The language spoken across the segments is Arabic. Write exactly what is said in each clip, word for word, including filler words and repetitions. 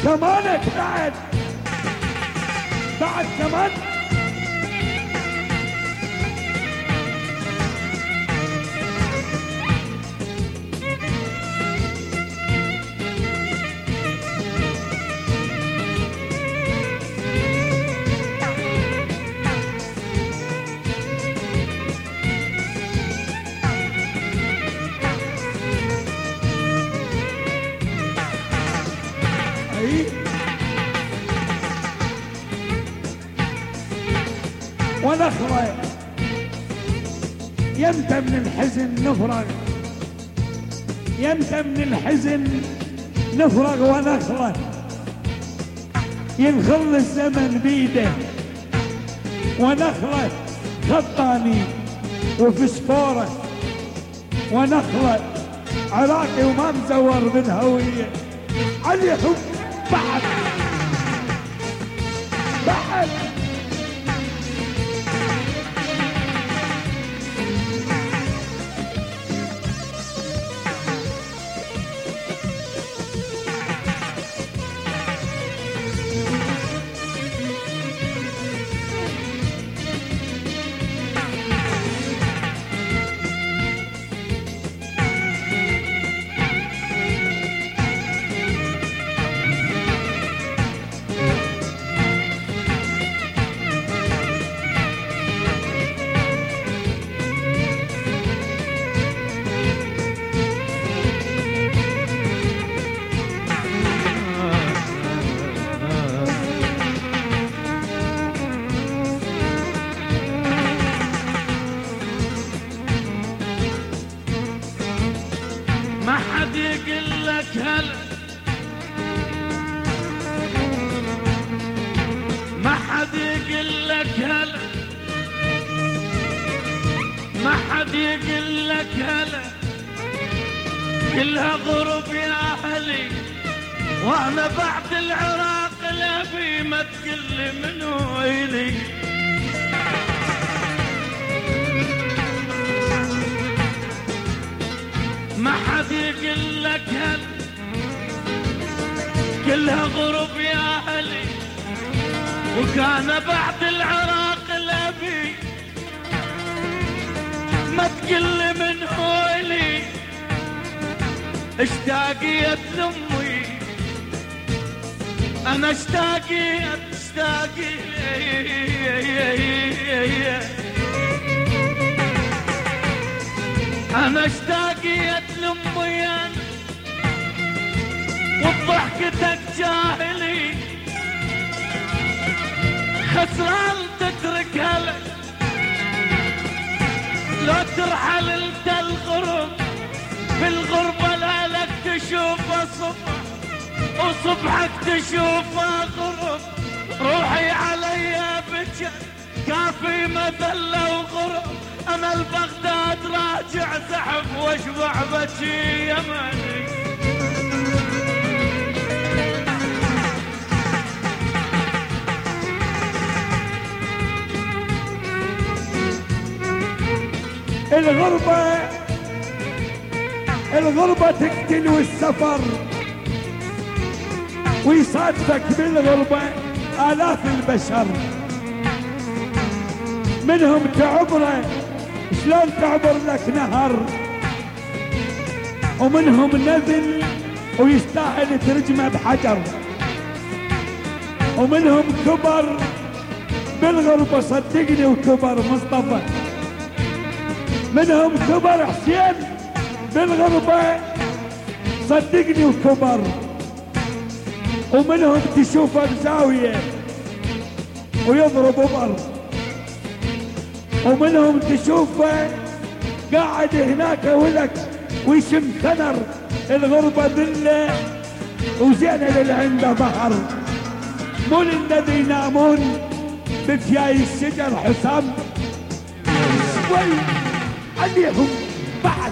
كمانك بعد بعد كمان. ونخرة يمتى من الحزن نفرغ، يمتى من الحزن نفرغ ونخرة ينخل الزمن بيده، ونخرة خطاني وفسفورة، ونخرة عراقي وما مزور بالهوية علي حب بعد بعد. ما حد يقول لك هلا، ما حد يقول لك هلا، ما حد يقول لك هلا، كلها غرب يا اهلي، وانا بعد العراق لابي ما تقل منو الي. ما حد يقول لك هل كلها غرب يا اهلي، وكان بعد العراق الابي ما تقل من هولي. اشتاقيت لامي انا اشتاقيت اشتاقيت انا اشتاقيت لامي انا وبضحكتك جاهلي، خسران تترك هلا لو ترحل انت الغرب، بالغربة لا لك تشوف صبح وصبحك تشوف غرب. روحي علي بجد كافي مذلة وغرب، انا البغداد راجع زحف واشبع بجي يمني. الغربة الغربة تقتل والسفر، ويصادفك بالغربة آلاف البشر، منهم تعبره شلون تعبر لك نهر، ومنهم نذل ويستاهل ترجمه بحجر، ومنهم كبر بالغربة صدقني وكبر مصطفى، منهم كبر حسين بالغربة صدقني وكبر، ومنهم تشوفه بزاوية ويضرب بر، ومنهم تشوفه قاعد هناك ولك ويشم ثنر. الغربة ذلة وزينة اللي عنده بحر، مو الذي ينامون بفياي الشجر حسام شوي عليهم بعد.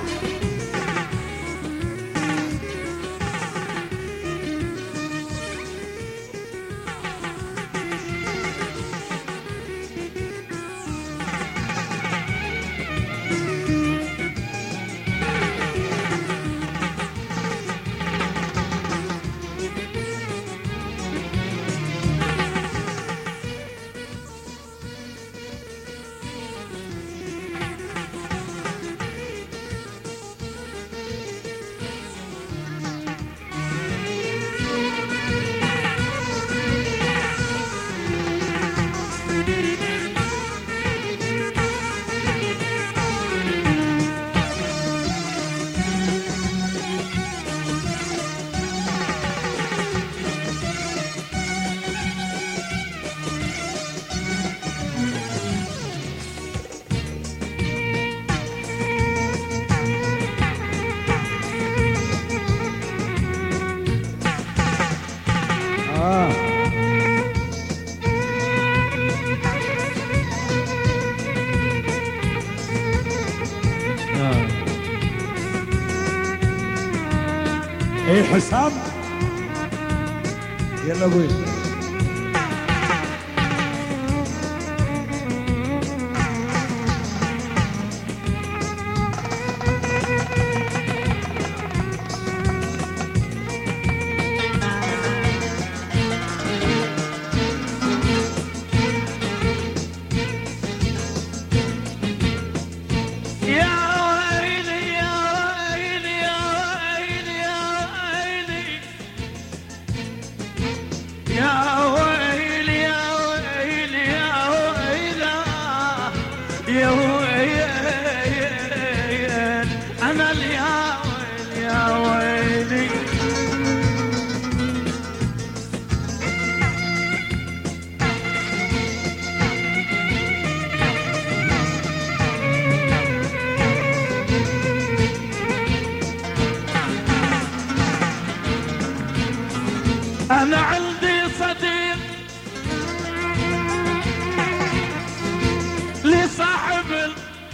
ايه حسام يلا ابوي. أنا عندي صديق لي صاحب ال...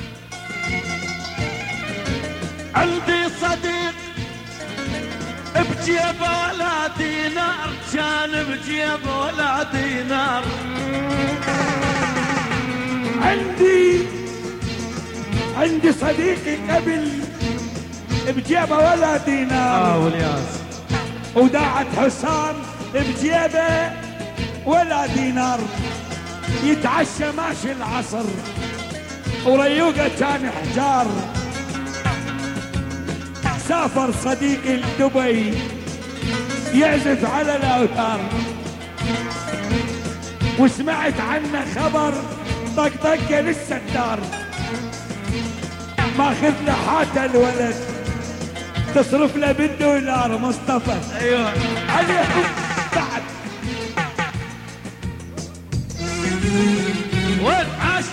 عندي صديق بجيبه ولا دينار، كان بجيبه ولا دينار. عندي عندي صديقي قبل بجيبه ولا دينار. اه والياس. وداعت حسام بجيبه ولا دينار، يتعشى ماشي العصر وريوقه كان حجار. سافر صديقي لدبي يعزف على الاوتار، وسمعت عنه خبر طقطقه للستار. ماخذ له حاته الولد تصرف له بالدولار. مصطفى ايوه عليهم بعد وين عاش.